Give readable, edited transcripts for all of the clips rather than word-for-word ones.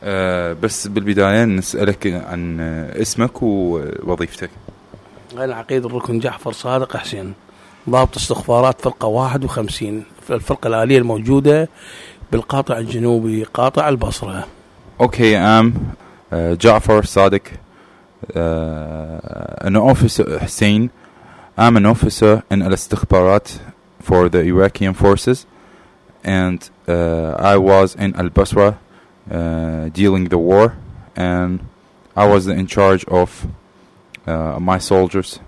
بس بالبداية نسألك عن اسمك ووظيفتك. أنا عقيد الركن جعفر صادق حسين، ضابط استخبارات فرقة 51 في الفرقة الآلية الموجودة بالقاطع الجنوبي قاطع البصرة. Okay, I'm Ja'far Sadiq, an officer Hussein. I'm an officer in al-Istikhbarat for the Iraqi forces, and I was in Al-Basra dealing the war, and I was in charge of my soldiers.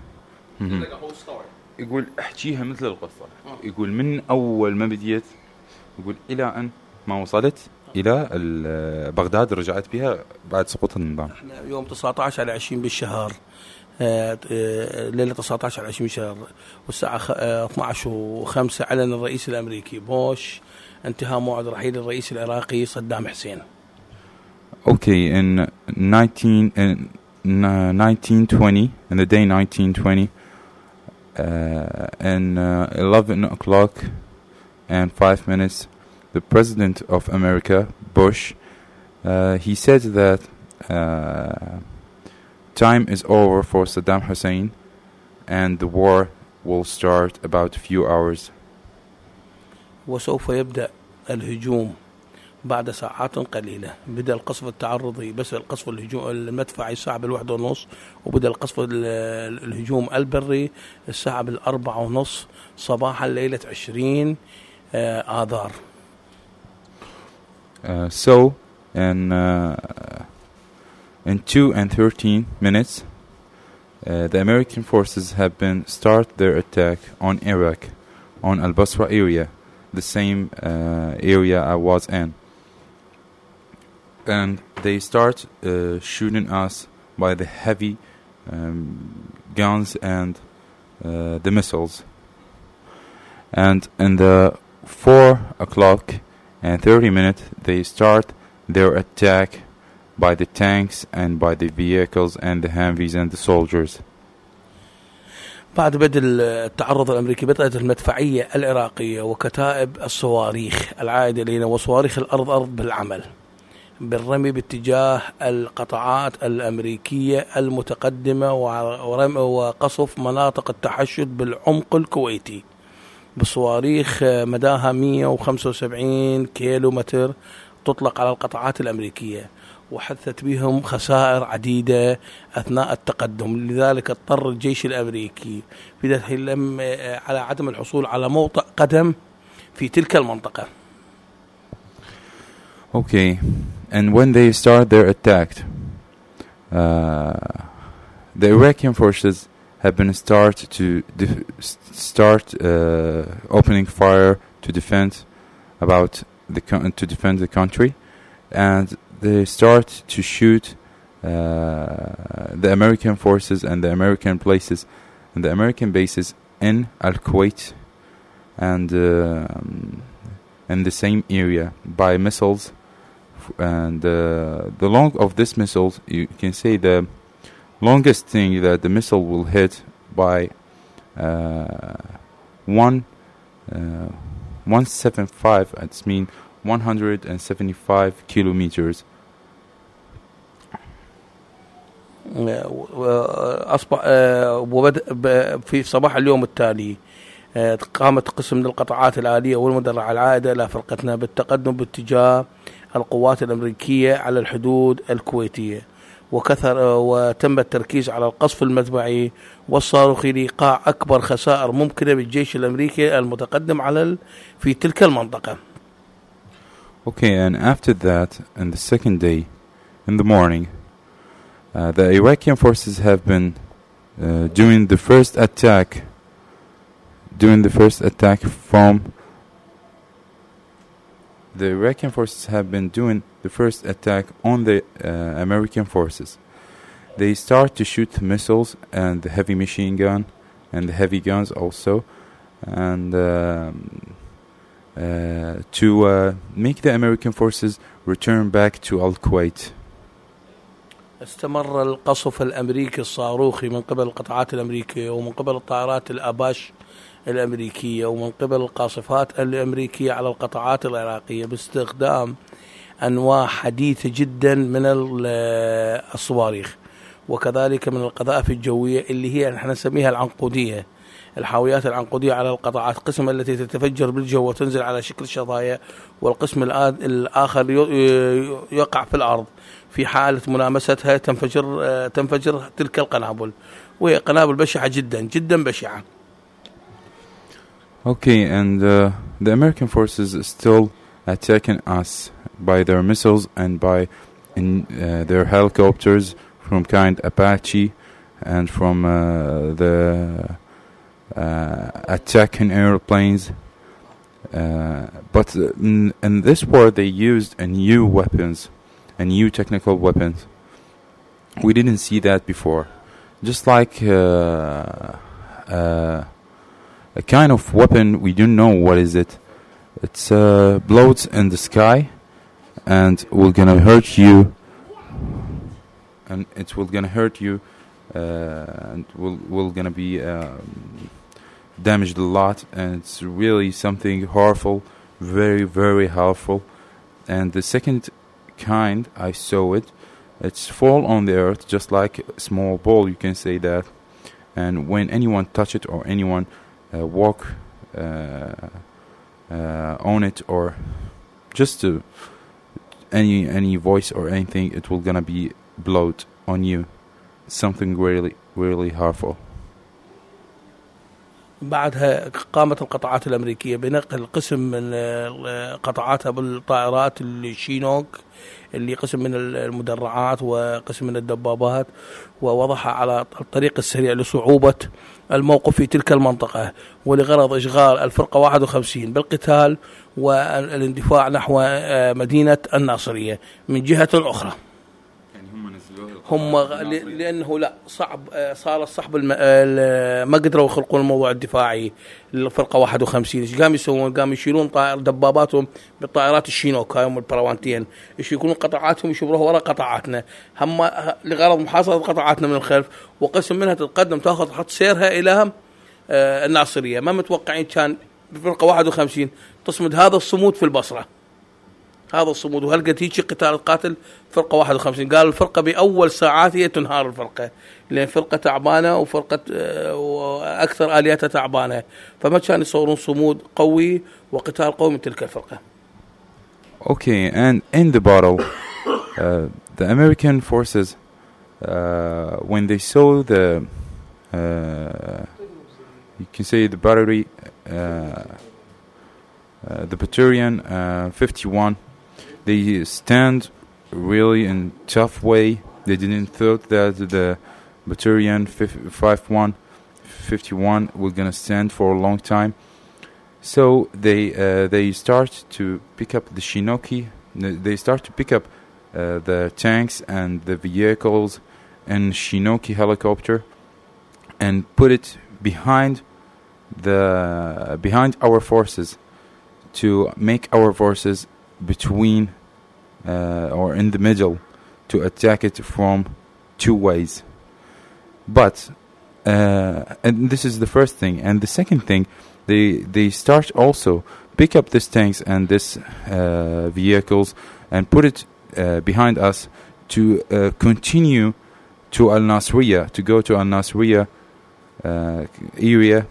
يقول احكيها مثل القصة. يقول من أول ما بديت، يقول إلى أن ما وصلت إلى بغداد رجعت بها بعد سقوط النظام. احنا يوم 19 على 20 بالشهر، ليلة 19 على 20 بالشهر، والساعة 12:05 أعلن الرئيس الأمريكي بوش انتهاء موعد رحيل الرئيس العراقي صدام حسين. Okay, in 1920, in the day 1920, and 11 o'clock and 5 minutes, the President of America, Bush, he said that time is over for Saddam Hussein and the war will start about a few hours. وسوف يبدأ الهجوم بعد ساعات قليلة. بدأ القصف التعرضي، بس القصف الهجوم المدفعي الساعة 1:30، وبدأ القصف الهجوم البري الساعة 4:30 صباحا ليلة 20 آذار. So in 2:13 minutes, the American forces have been start their attack on Iraq, on Al-Basra area, the same area I was in. And they start shooting us by the heavy guns and the missiles. And in the 4:30 they start their attack by the tanks and by the vehicles and the Humvees and the soldiers. بعد بدء التعرض الأمريكي بدأت المدفعية العراقية وكتائب الصواريخ العائدة إلينا وصواريخ الأرض أرض بالعمل بالرمي باتجاه القطاعات الأمريكية المتقدمة وقصف مناطق التحشد بالعمق الكويتي بصواريخ مداها 175 كيلومتر تطلق على القطاعات الأمريكية، وحدثت بهم خسائر عديدة أثناء التقدم. لذلك اضطر الجيش الأمريكي على عدم الحصول على موطئ قدم في تلك المنطقة. Okay, and when they start their attack, the Iraqi forces have been start opening fire to defend the country, and they start to shoot the American forces and the American places and the American bases in Al-Kuwait and in the same area by missiles. And the long of this missiles, you can say the longest thing that the missile will hit by 175, it's mean 175 kilometers. أصبح في صباح اليوم التالي قامت قسم من القطاعات الآلية والمدرعة العائدة إلى فرقتنا بالتقدم باتجاه القوات الأمريكية على الحدود الكويتية، وتم التركيز على القصف المدفعي والصاروخي لإيقاع أكبر خسائر ممكنة بالجيش الأمريكي المتقدم في تلك المنطقة. Okay, and after that, in the second day, in the morning, the Iraqi forces have been doing the first attack from the Iraqi forces have been doing the first attack on the American forces. They start to shoot missiles and the heavy machine gun and the heavy guns also, and to make the American forces return back to Al-Kuwait. استمر القصف الأمريكي الصاروخي من قبل القطاعات الأمريكية ومن قبل الطائرات الأباش الأمريكية ومن قبل القاصفات الأمريكية على القطاعات العراقية باستخدام أنواع حديثة جدا من الصواريخ، وكذلك من القذائف الجوية اللي هي نحن نسميها العنقودية، الحاويات العنقودية على القطاعات، قسم التي تتفجر بالجو وتنزل على شكل شظايا، والقسم الآخر يقع في الأرض في حالة ملامستها تنفجر تلك القنابل، وهي قنابل بشعة جدا جدا بشعة. Okay, and the American forces still attacking us by their missiles and by their helicopters from kind Apache and from the attacking airplanes. But in this war they used new weapons and new technical weapons. We didn't see that before. Just like a kind of weapon, we don't know what is it. It's blows in the sky, and will gonna hurt you. And it will gonna hurt you, and will gonna be damaged a lot. And it's really something harmful, very very harmful. And the second kind, I saw it. It's fall on the earth, just like a small ball. You can say that. And when anyone touch it or anyone walk on it, or just any voice or anything, it will gonna be blowed on you. Something really really harmful. بعدها قامت القطاعات الأمريكية بنقل قسم من قطاعاتها بالطائرات الشينوك اللي قسم من المدرعات وقسم من الدبابات، ووضعها على الطريق السريع لصعوبة الموقف في تلك المنطقة، ولغرض إشغال الفرقة 51 بالقتال والاندفاع نحو مدينة الناصرية من جهة أخرى. هم لأنه لا صعب صار الصحب ما قدروا يخلقون الموضوع الدفاعي للفرقة 51. إيش قام يسوون؟ قام يشيلون دباباتهم بالطائرات الشينوك هاي البروانتين، إيش يكونون قطاعاتهم يشبروها وراء قطاعاتنا، هم لغرض محاصرة قطاعاتنا من الخلف، وقسم منها تتقدم تأخذ خط سيرها إلى الناصرية. ما متوقعين كان بفرقة 51 تصمد هذا الصمود في البصرة، هذا الصمود. وهل قد هيك قتال القاتل فرقة 51؟ قال الفرقة بأول ساعات هي تنهار الفرقة، لأن فرقة تعبانة وفرقة وأكثر آلياتها تعبانة، فما كان يصورون صمود قوي وقتال قوي من تلك الفرقة. Okay, and in the battle, the American forces, when they saw the, you can say the battery, the battalion 51, they stand really in tough way. They didn't thought that the battalion 51 were gonna stand for a long time. So they start to pick up the Shinoki. They start to pick up the tanks and the vehicles and Shinoki helicopter and put it behind our forces to make our forces between or in the middle to attack it from two ways. But and this is the first thing. And the second thing, they start also pick up these tanks and this vehicles and put it behind us to continue to Al Nasriya, to go to Al Nasriya area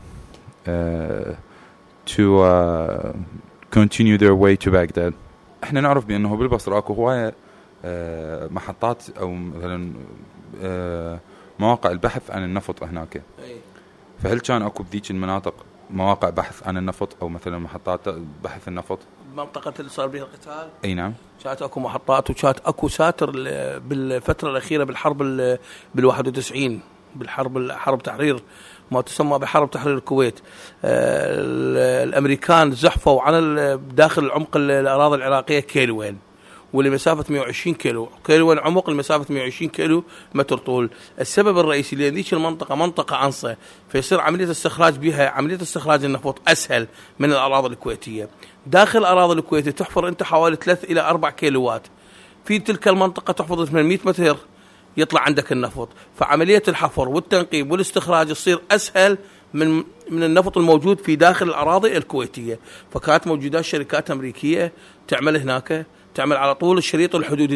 to continue their way to Baghdad. احنا نعرف بأنه بالبصرة اكو هواية محطات او مثلا مواقع البحث عن النفط هناك. فهل كان اكو بذيك المناطق مواقع بحث عن النفط او مثلا محطات بحث النفط؟ المنطقة اللي صار بها القتال اي نعم، كانت اكو محطات وكانت اكو ساتر بالفترة الأخيرة بالحرب بال91 حرب تحرير ما تسمى بحرب تحرير الكويت. الأمريكان زحفوا عن داخل العمق الأراضي العراقية كيلوين، ولمسافة 120 كيلو، كيلوين عمق لمسافة 120 كيلو متر طول. السبب الرئيسي لأن ذيك المنطقة منطقة عنصة، فيصير عملية استخراج بها عملية استخراج النفط أسهل من الأراضي الكويتية. داخل الأراضي الكويتية تحفر أنت حوالي 3 إلى 4 كيلوات، في تلك المنطقة تحفظ 800 متر يطلع عندك النفط، فعملية الحفر والتنقيب والاستخراج يصير أسهل من النفط الموجود في داخل الأراضي الكويتية. فكانت موجودة شركات أمريكية تعمل هناك، تعمل على طول الشريط الحدودي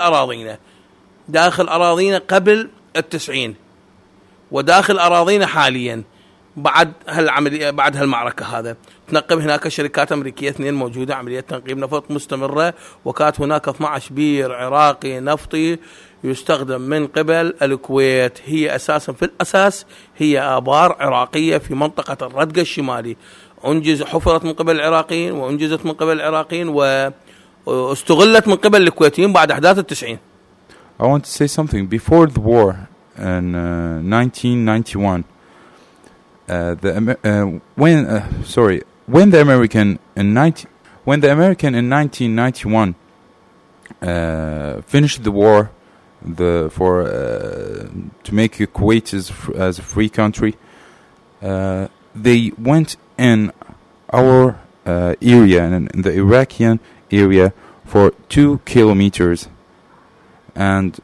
داخل أراضينا قبل 90 وداخل أراضينا حاليا بعد هالعملية بعد هالمعركة هذا. تنقب هناك شركات أمريكية 2 موجودة، عملية تنقيب نفط مستمرة، وكانت هناك 12 بير عراقي نفطي يستخدم من قبل الكويت. هي أساسا في الأساس هي آبار عراقية في منطقة الردقة الشمالي، حفرت من قبل العراقيين وأنجزت من قبل العراقيين واستغلت من قبل الكويتيين بعد أحداث 90. I want to say something. Before the war in 1991, when the American in 1991 finished the war to make Kuwait as a free country, they went in our area, in the Iraqi area, for 2 kilometers. And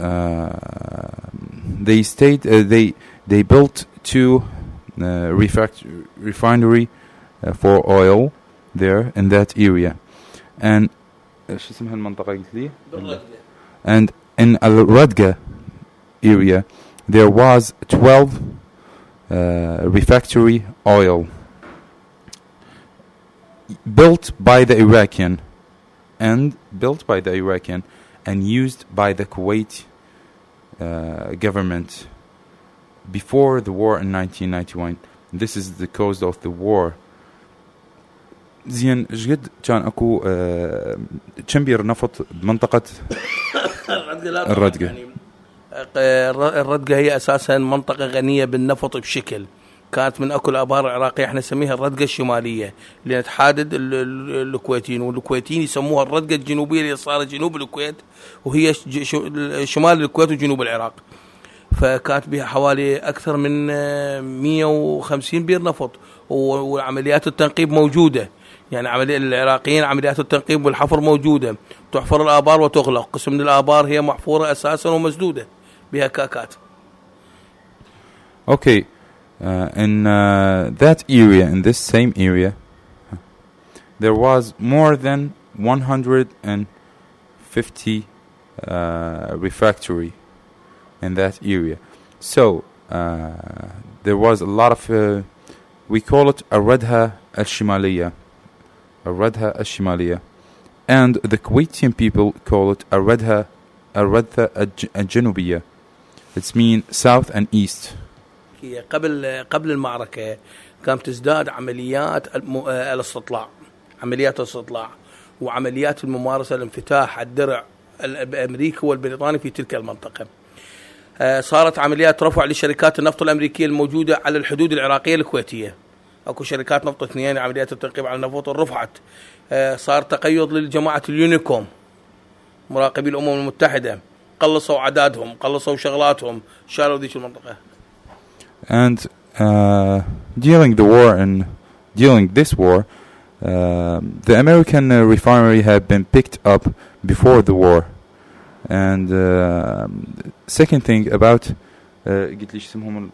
they stayed. They built 2 refinery for oil there in that area. And and in Al-Radga area there was 12 refractory oil built by the Iraqi and used by the Kuwait government before the war in 1991. This is the cause of the war. زين جد كان اكو كمبير نفط بمنطقة الردقة. الردقة هي اساسا منطقة غنية بالنفط بشكل، كانت من اكو الابار العراقية، احنا نسميها الردقة الشمالية اللي تحادد الكويتيين، والكويتيين يسموها الردقة الجنوبية اللي صارت جنوب الكويت وهي شمال الكويت وجنوب العراق. فكانت بها حوالي اكثر من 150 بير نفط، وعمليات التنقيب موجودة، يعني عملية العراقيين عمليات التنقيب والحفر موجودة، تحفر الآبار وتغلق، قسم من الآبار هي محفورة أساسا ومسدودة بها كاكات. Okay, in that area, in this same area, there was more than 150 refractory in that area. So there was a lot of we call it Al-Radha Al-Shimaliya, and the Kuwaitian people call it Al-Radha Al-Janubiya. It's mean south and east. قبل المعركة كانت تزداد عمليات الاستطلاع وعمليات الممارسة الانفتاح الدرع الأمريكي والبريطاني في تلك المنطقة. صارت عمليات رفع لشركات النفط الأمريكية الموجودة على الحدود العراقية الكويتية. أكو شركات نفط 2 عمليات التنقيب على النفط رفعت. صار تقيض للجماعة اليونيكوم مراقبي الأمم المتحدة، قلصوا عدادهم، قلصوا شغلاتهم، شالوا ذيك المنطقة. And during this war, the American refinery had been picked up before the war. And second thing about قلت لي اسمهم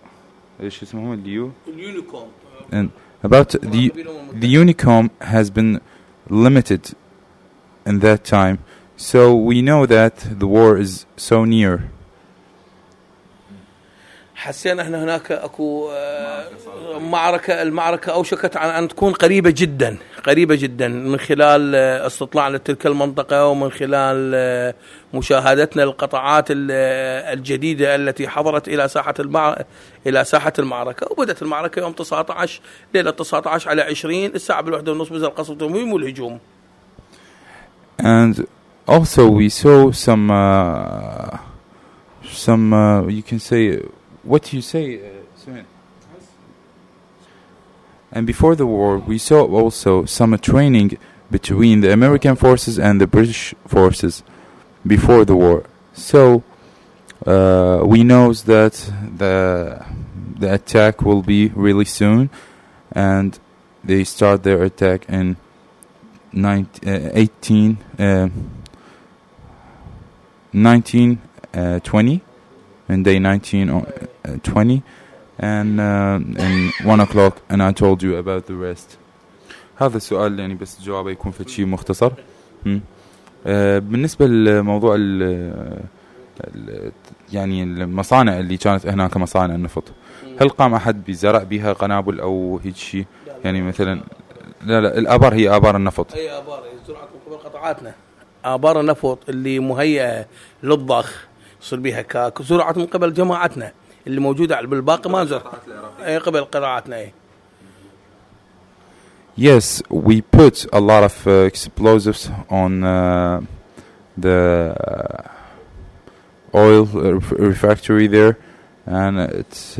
اليونيكوم. And about the Unicom has been limited in that time, so we know that the war is so near. حسينا احنا هناك اكو المعركة اوشكت على ان تكون قريبة جدا من خلال استطلاع لتلك المنطقة ومن خلال مشاهدتنا للقطاعات الجديدة التي حضرت الى ساحة المعركة. وبدأت المعركة يوم 19 ليلة 19 على 20 الساعة 1:30 بزر قصف التمويم والهجوم. And also we saw some you can say what you say and before the war we saw also some training between the American forces and the British forces before the war. So we know that the attack will be really soon, and they start their attack in 1920 in day 1920 and in 1 o'clock, and I told you about the rest. هذا السؤال يعني بس جوابه يكون في شيء مختصر. بالنسبة لموضوع يعني المصانع اللي كانت هناك مصانع النفط، هل قام أحد بزرع بها قنابل أو هيك شيء؟ يعني مثلا لا الآبار هي آبار النفط. أي آبار زرعت من قبل قطاعاتنا، آبار النفط اللي مهيئة للضخ يصير بها كاك زرعت من قبل جماعتنا اللي موجودة بالباقي ما زرع. أي قبل قطاعاتنا. أي. Yes, we put a lot of explosives on the oil refactory there, and it's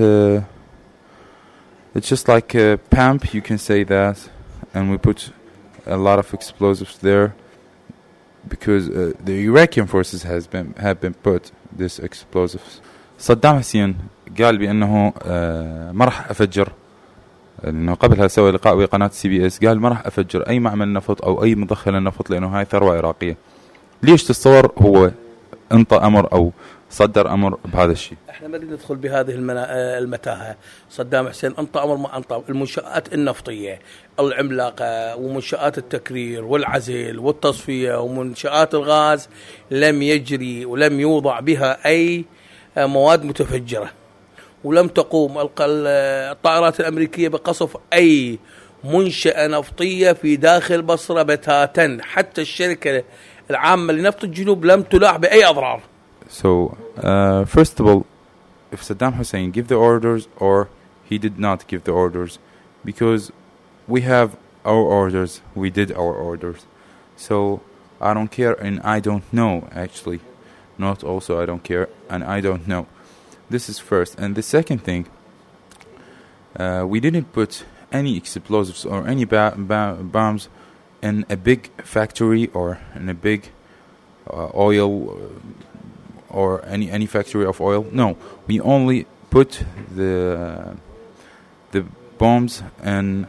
just like a pump, you can say that, and we put a lot of explosives there because the Iraqi forces have been put this explosives. صدام حسين قال بأنه ما راح أفجر، لأنه قبلها سوى لقاء بقناة CBS قال ما راح أفجر أي معمل نفط أو أي مدخل نفط لأنه هاي ثروة عراقية. ليش تتصور هو انطى أمر أو صدر أمر بهذا الشيء؟ احنا ما ندخل بهذه المتاهة. صدام حسين انطى أمر ما انطى. المنشآت النفطية العملاقة ومنشآت التكرير والعزل والتصفية ومنشآت الغاز لم يجري ولم يوضع بها أي مواد متفجرة، ولم تقوم الطائرات الأمريكية بقصف أي منشأة نفطية في داخل بصرة بتاتا. حتى الشركة العامة لنفط الجنوب لم تلاح بأي أضرار. So first of all, if Saddam Hussein gave the orders or he did not give the orders, because we have our orders, we did our orders. So I don't care and I don't know actually. Not also I don't care and I don't know. This is first. And the second thing, we didn't put any explosives or any bombs in a big factory or in a big oil or any factory of oil. No, we only put the bombs in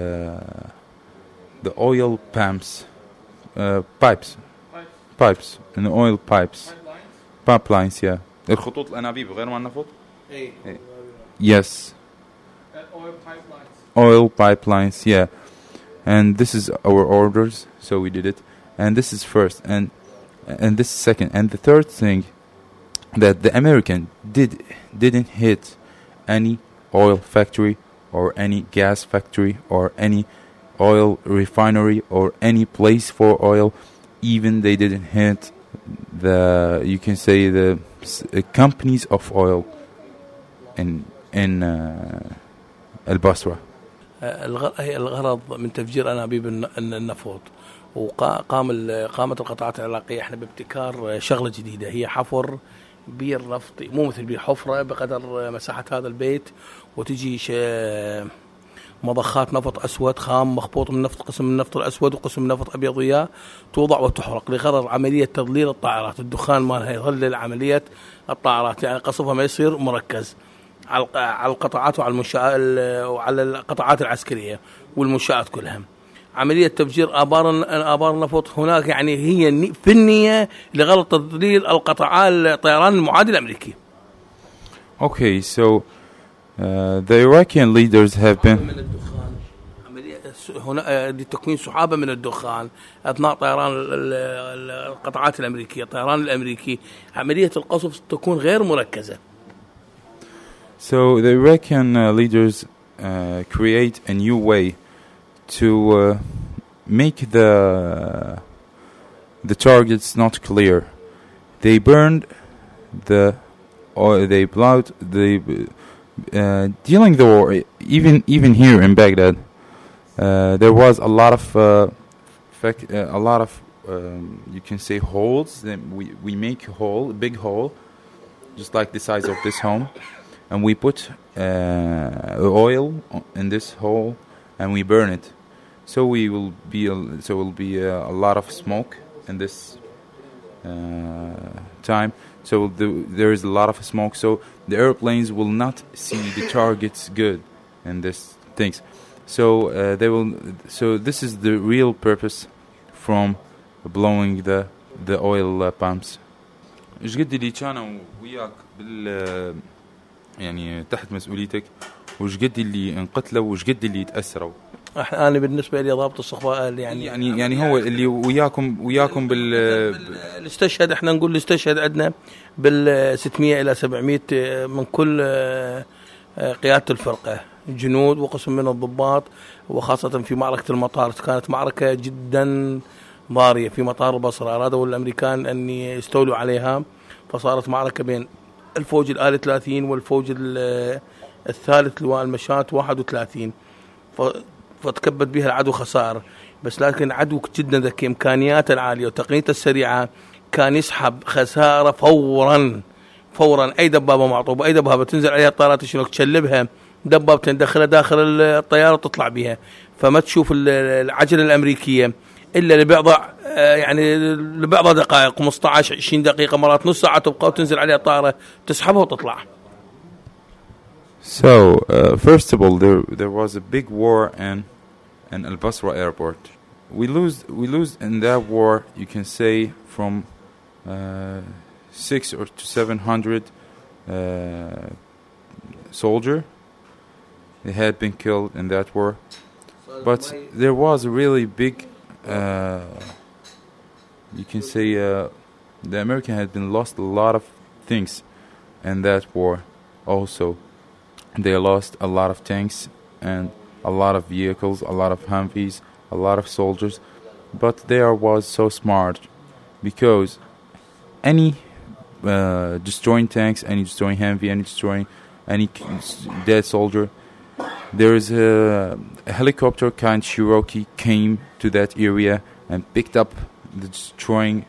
the oil pipes, in the oil pipelines, yeah. الخطوط الأنابيب غير ما النفط. Yes. Oil pipelines, yeah. And this is our orders, so we did it. And this is first, and this is second. And the third thing, that the American didn't hit any oil factory or any gas factory or any oil refinery or any place for oil. Even they didn't hit you can say the companies of oil in البصرة. الغرض من تفجير أنابيب النفط قامت القطاعات العراقية احنا بابتكار شغلة جديدة، هي حفر بير نفطي، مو مثل بير، حفرة بقدر مساحة هذا البيت، وتجي مضخات نفط أسود خام مخبوط من نفط، قسم من النفط الأسود وقسم من نفط أبيض وياه، توضع وتحرق لغرض عملية تضليل الطائرات. الدخان مالها يظلل عملية الطائرات، يعني قصفها ما يصير مركز على القطاعات وعلى المنشآت وعلى القطاعات العسكرية والمنشآت كلها. عملية تفجير آبار النفط هناك يعني هي في النية لغرض تضليل القطاعات الطيران المعادي الأمريكي. Okay, so the Iraqi leaders have been من الدخان، عملية هنا لتكوين سحابة من الدخان أثناء طيران القطاعات الأمريكية، الطيران الأمريكي، عملية القصف تكون غير مركزة. So the Iraqi leaders create a new way to make the targets not clear. They burned they plowed during the war. Even here in Baghdad, there was a lot of you can say holes. Then we make a big hole, just like the size of this home, and we put oil in this hole and we burn it. So will be a lot of smoke in this time. So there is a lot of smoke. So the airplanes will not see the targets good in this things. So they will. So this is the real purpose from blowing the oil pumps. إيش قد اللي كانوا وياك يعني تحت مسؤوليتك، وإيش قد اللي انقتلوا، وإيش قد اللي تأثروا؟ أنا بالنسبة لي ضابط الصفاء يعني هو اللي وياكم اللي استشهد، احنا نقول اللي استشهد عندنا بال 600 إلى 700 من كل قيادة الفرقة، جنود وقسم من الضباط، وخاصة في معركة المطار. كانت معركة جدا ضارية في مطار البصرة، أرادوا الأمريكان أن يستولوا عليها، فصارت معركة بين الفوج الآلي 30 والفوج الثالث لواء المشاة 31، فتكبد بها العدو خسائر. بس لكن عدو جدا ذكي، إمكانياته العالية وتقنيته السريعة، كان يسحب خسارة فورا. أي دبابة معطوبة، أي دبابة تنزل عليها الطائرات شنو تشلبها، دبابة تدخلها داخل الطيارة وتطلع بها، فما تشوف العجلة الأمريكية إلا لبعض دقائق، 15-20 دقيقة، مرات نص ساعة تبقى وتنزل عليها الطائرة تسحبها وتطلع. So, first of all, there was a big war in Al Basra airport. We lose in that war, you can say, from 600 to 700 soldiers. They had been killed in that war, but there was a really big, you can say, the American had been lost a lot of things in that war also. They lost a lot of tanks and a lot of vehicles, a lot of Humvees, a lot of soldiers. But they was so smart, because any destroying tanks, any destroying Humvee, any destroying any dead soldier, there is a helicopter kind Cherokee came to that area and picked up the destroying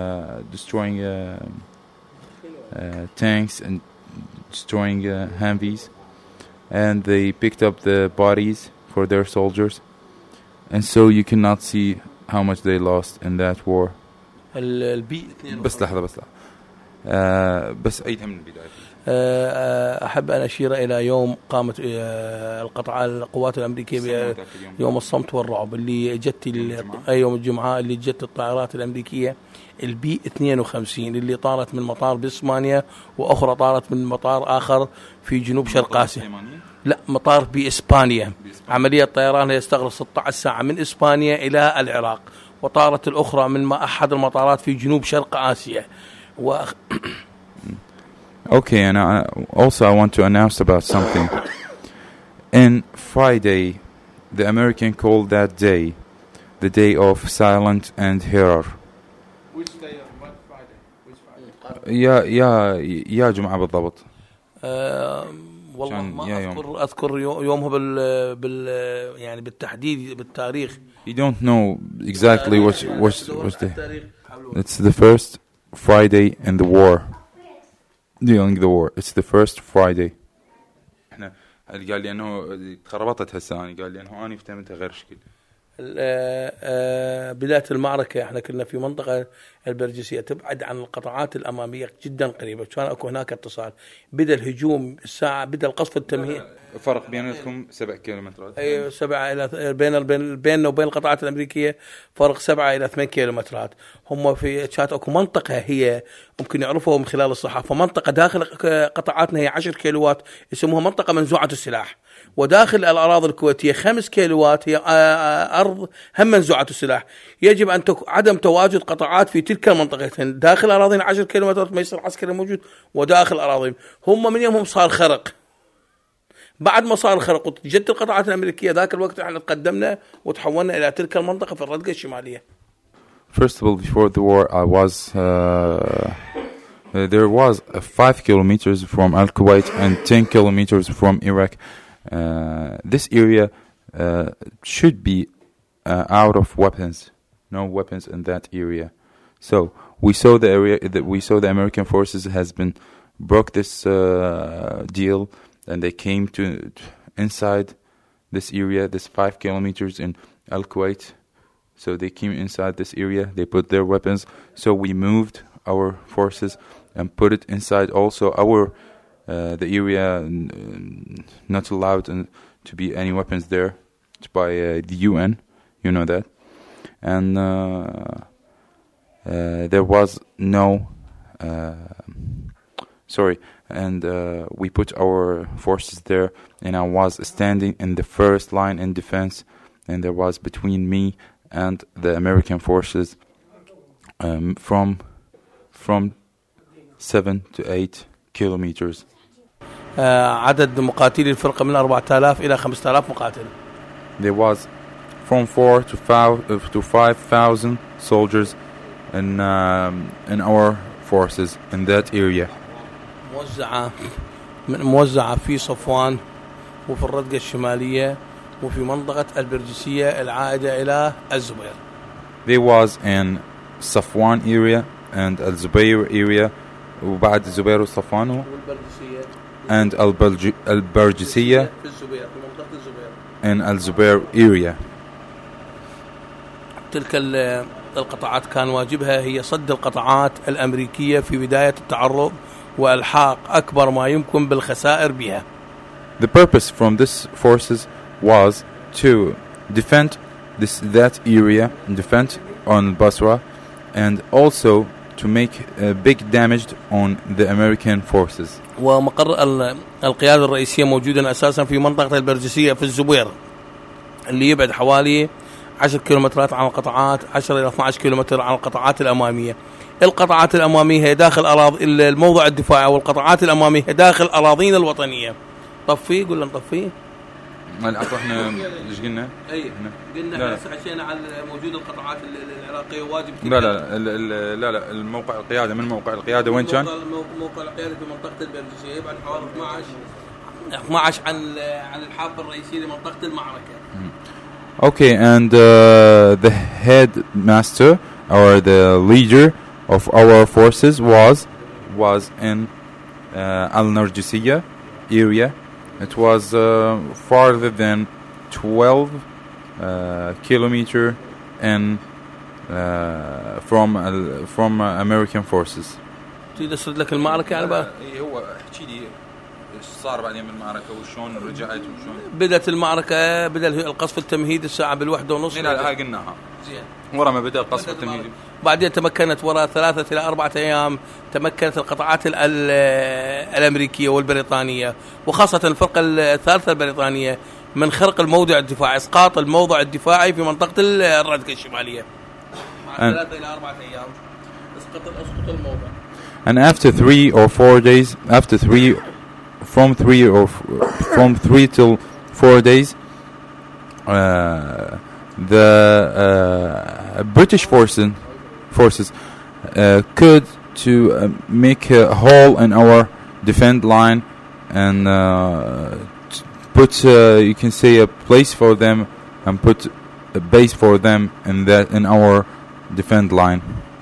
tanks and destroying Humvees. And they picked up the bodies for their soldiers, and so you cannot see how much they lost in that war. بس لحظة بس أيدها من البداية. أحب أن أشير إلى يوم قامت القوات الأمريكية يوم الصمت والرعب، اللي جت يوم الجمعة، اللي جت الطائرات الأمريكية البي 52 اللي طارت من مطار بإسبانيا، وأخرى طارت من مطار آخر في جنوب شرق آسيا. لا، مطار بإسبانيا. عملية طيران يستغرق 16 ساعة من إسبانيا إلى العراق، وطارت الأخرى من أحد المطارات في جنوب شرق آسيا. Okay, and I want to announce about something. In Friday, the American called that day the day of silence and horror. Which day of what Friday? Which Friday? يا جمعة بالضبط. والله ما أذكر يومها يعني بالتحديد بالتاريخ. You don't know exactly which day. It's the first Friday in the war. During the war, it's the first Friday. إحنا قال لي إنه تخربطت هالسنة، قال لي إنه أنا فهمتها غير شكل. بداية المعركة احنا كنا في منطقة البرجسية تبعد عن القطاعات الأمامية جدا قريبة، كان اكو هناك اتصال. بدأ الهجوم الساعة، بدأ القصف التمهيدي. فرق بينكم 7 كيلومترات. اي 7 إلى بيننا وبين القطاعات الأمريكية فرق 7 إلى 8 كيلومترات. هم في كانت اكو منطقة هي ممكن يعرفوها من خلال الصحافة، منطقة داخل قطاعاتنا هي 10 كيلوات يسموها منطقة منزوعة السلاح، وداخل الأراضي الكويتية 5 كيلوات هي أرض هم منزوعة السلاح. يجب أن عدم تواجد قطاعات في تلك المنطقتين. داخل أراضينا 10 كيلومترات ما يصير عسكري موجود، وداخل أراضيهم هم من يومهم صار خرق. بعد ما صار الخرق وجت القطاعات الأمريكية، ذاك الوقت احنا تقدمنا وتحولنا إلى تلك المنطقة في الردقة الشمالية. First of all, before the war, I was there was 5 kilometers from Al-Kuwait and 10 kilometers from Iraq. This area should be out of weapons, no weapons in that area. So we saw the area that we saw the American forces has been broke this deal, and they came to inside this area, this 5 kilometers in Al-Kuwait. So they came inside this area, they put their weapons. So we moved our forces and put it inside also our the area, not allowed to be any weapons there by the UN, you know that. And there was no and we put our forces there, and I was standing in the first line in defense and there was between me and the American forces from 7 to 8 kilometers. عدد مقاتلي الفرقة من 4000 إلى 5000 مقاتل. There was from 4 to 5,000 soldiers in our forces in that area. موزعة في صفوان وفي الردقة الشمالية وفي منطقة البرجسية العائدة إلى الزبير. There was in Safwan area and Al-Zubayr area وبعد الزبير وصفوان and Al-Barjisiyya and Al-Zubayr area. تلك القطاعات كان واجبها هي صد القطاعات الأمريكية في بداية التعرض وإلحاق أكبر ما يمكن بالخسائر بها. The purpose from this forces was to defend that area, defend on Basra, and also to make big damage on the American forces. ومقر القيادة الرئيسية موجودا أساسا في منطقة البرجسية في الزبير اللي يبعد حوالي 10 كيلومترات عن القطاعات، 10 إلى 12 كيلومتر عن القطاعات الأمامية. القطاعات الأمامية هي داخل الموضع الدفاعي، والقطاعات الأمامية هي داخل الأراضين الوطنية. طفيه قلنا نطفيه. العفو احنا ايش قلنا؟ قلنا حكينا عن موجود القطاعات العراقية واجب. لا الموقع القيادة، من موقع القيادة وين كان؟ موقع القيادة في منطقة البرجسية يبعد حوالي 12 عن الحافة الرئيسية لمنطقة المعركة. Okay, and the headmaster or the leader of our forces was in Al-Narjisiyya area. It was farther than 12 kilometer in from American forces. تريد أسرد لك المعركة على بقى؟ هو احكي لي ايش صار بعدين من المعركة وشون رجعت وشون بدأت المعركة. بدأ القصف التمهيدي الساعة 1:30. لا هاي قلناها زين. ورا ما بدأ القصف التمهيدي بعدين تمكنت وراء 3 إلى 4 أيام تمكنت القطاعات الأمريكية والبريطانية وخاصة الفرقة الثالثة البريطانية من خرق الموضع الدفاعي، إسقاط الموضع الدفاعي في منطقة الردقة الشمالية. 3 إلى 4 أيام أسقط الموضع. And after 3 or 4 days, from 3 till 4 days, the British forces could to make a hole in our defense line and put you can say a place for them and put a base for them in our defense line.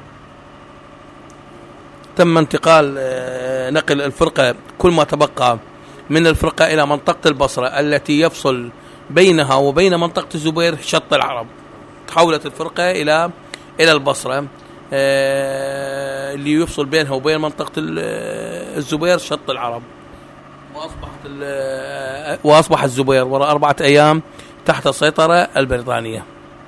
تم نقل الفرقة كل ما تبقى من الفرقة إلى منطقة البصرة التي يفصل بينها وبين منطقة الزبير شط العرب. تحولت الفرقة إلى البصرة اللي يفصل بينها وبين منطقة الزبير شط العرب. وأصبح الزبير وراء 4 أيام تحت السيطرة البريطانية.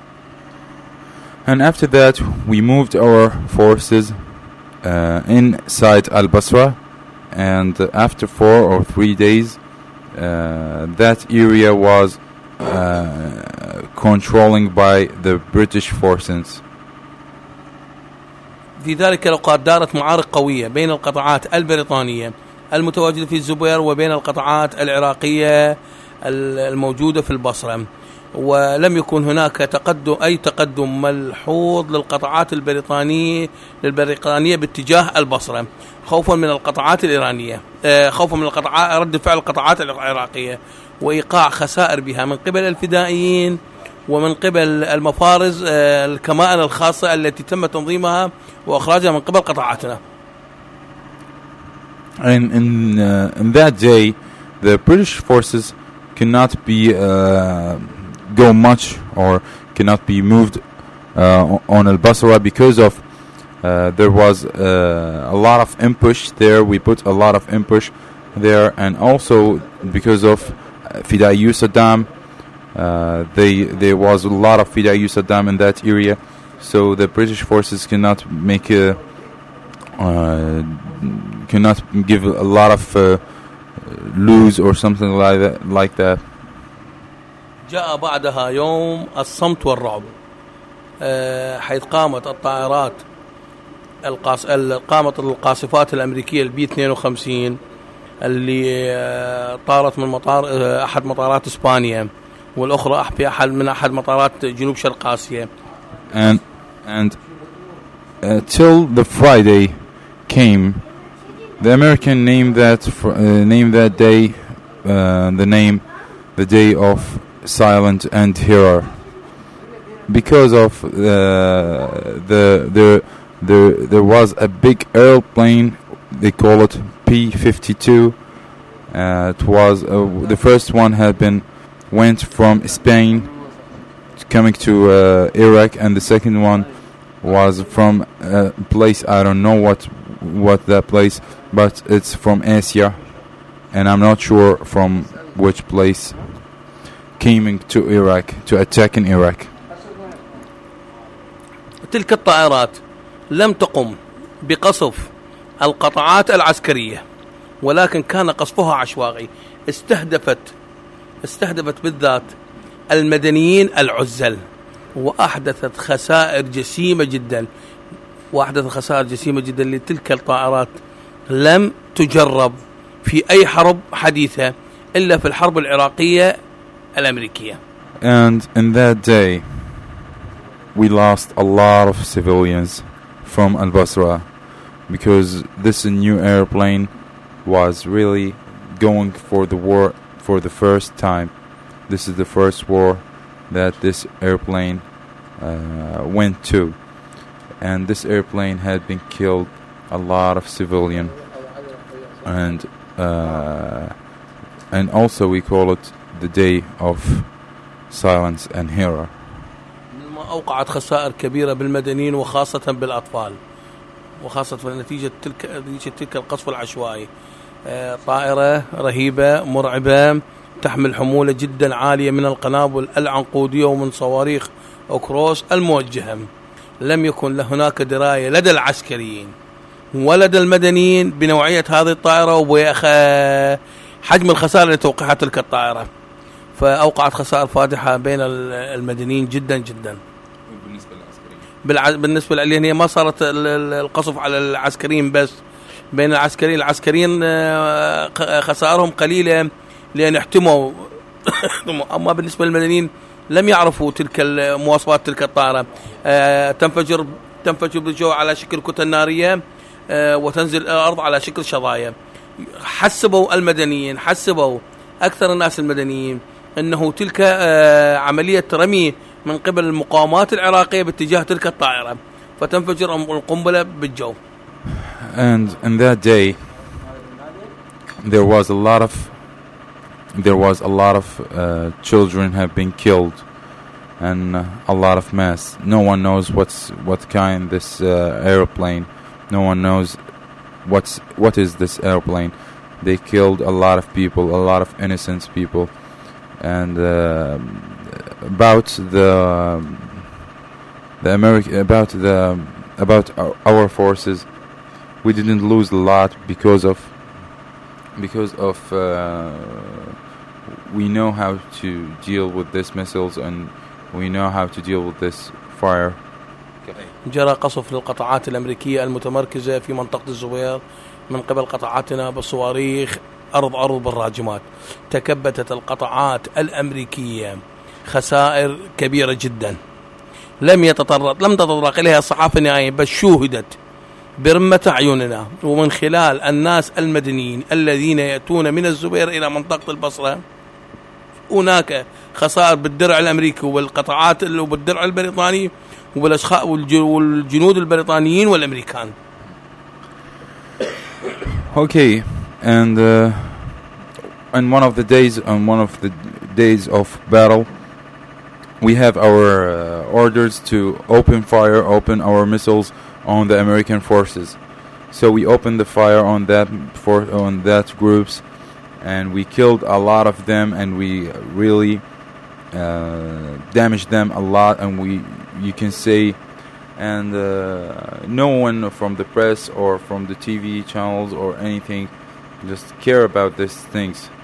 And after that we moved our forces inside Al-Basra, and after 4 or 3 days that area was controlling by the British forces. في ذلك الوقت دارت معارك قوية بين القطاعات البريطانية المتواجدة في الزبير وبين القطاعات العراقية الموجودة في البصرة، ولم يكن هناك تقدم ملحوظ للقطاعات البريطانية باتجاه البصرة خوفا من القطاعات الإيرانية، خوفا من رد فعل القطاعات العراقية وإيقاع خسائر بها من قبل الفدائيين ومن قبل المفارز الكمائن الخاصة التي تم تنظيمها وإخراجها من قبل قطاعاتنا. And in that day, the British forces cannot be go much or cannot be moved on Al-Basra because of there was a lot of ambush there. We put a lot of ambush there, and also because of Fidaiyu Saddam, there was a lot of Fidaiyu Saddam in that area, so the British forces cannot give a lot of lose or something like that. جاء بعدها يوم الصمت والرعب، حيث قامت الطائرات قامت القاصفات الأمريكية البي 52 اللي طارت من مطار أحد مطارات إسبانيا، والأخرى في أحد مطارات جنوب شرق آسيا. And till the Friday came, the American named that day the day of silent and terror, because of there was a big airplane, they call it P-52. It was the first one went from Spain coming to Iraq, and the second one was from a place, I don't know what that place, but it's from Asia, and I'm not sure from which place, came to Iraq to attack in Iraq. تلك الطائرات لم تقم بقصف القطاعات العسكرية، ولكن كان قصفها عشوائي. استهدفت بالذات المدنيين العزل، وأحدثت خسائر جسيمة جدا لتلك الطائرات لم تجرب في أي حرب حديثة إلا في الحرب العراقية الأمريكية. And in that day we lost a lot of civilians from Al-Basra, because this new airplane was really going for the war for the first time. This is the first war that this airplane went to, and this airplane had been killed a lot of civilian, and also we call it the day of silence and terror. أوقعت خسائر كبيرة بالمدنيين وخاصة بالأطفال، وخاصة نتيجة تلك القصف العشوائي. طائرة رهيبة مرعبة تحمل حمولة جدا عالية من القنابل العنقودية ومن صواريخ أوكروس الموجهة. لم يكن هناك دراية لدى العسكريين ولدى المدنيين بنوعية هذه الطائرة وبحجم الخسائر التي توقعت تلك الطائرة، فأوقعت خسائر فادحة بين المدنيين جدا جدا. بالنسبة للعسكريين هي ما صارت القصف على العسكريين بس، بين العسكريين خسائرهم قليلة لأن احتموا أما بالنسبة للمدنيين لم يعرفوا تلك مواصفات تلك الطائرة. تنفجر بالجو على شكل كتل نارية وتنزل الأرض على شكل شظايا. حسبوا أكثر الناس المدنيين أنه تلك عملية رمي من قبل المقاومات العراقية باتجاه تلك الطائرة، فتنفجر القنبلة بالجو. And in that day there was a lot of children have been killed, and a lot of mass. No one knows what kind this airplane. No one knows what is this airplane. They killed a lot of people, a lot of innocent people. And about our forces, we didn't lose a lot because of we know how to deal with these missiles, and we know how to deal with this fire. جرى قصف للقطاعات الأمريكية المتمركزة في منطقة الزبير من قبل قطاعاتنا بالصواريخ أرض بالراجمات. تكبدت القطاعات الأمريكية خسائر كبيرة جدا لم تتطرق إليها الصحافة نهائيا، بل شوهدت برمة أعيننا ومن خلال الناس المدنيين الذين يأتون من الزبير إلى منطقة البصرة. هناك خسائر بالدرع الأمريكي والقطاعات وبالدرع البريطاني والجنود البريطانيين والأمريكان. Okay, and one of the days of battle, we have our orders to open our missiles on the American forces. So we opened the fire on that groups, and we killed a lot of them, and we really damaged them a lot, and you can say, and no one from the press or from the TV channels or anything just care about these things.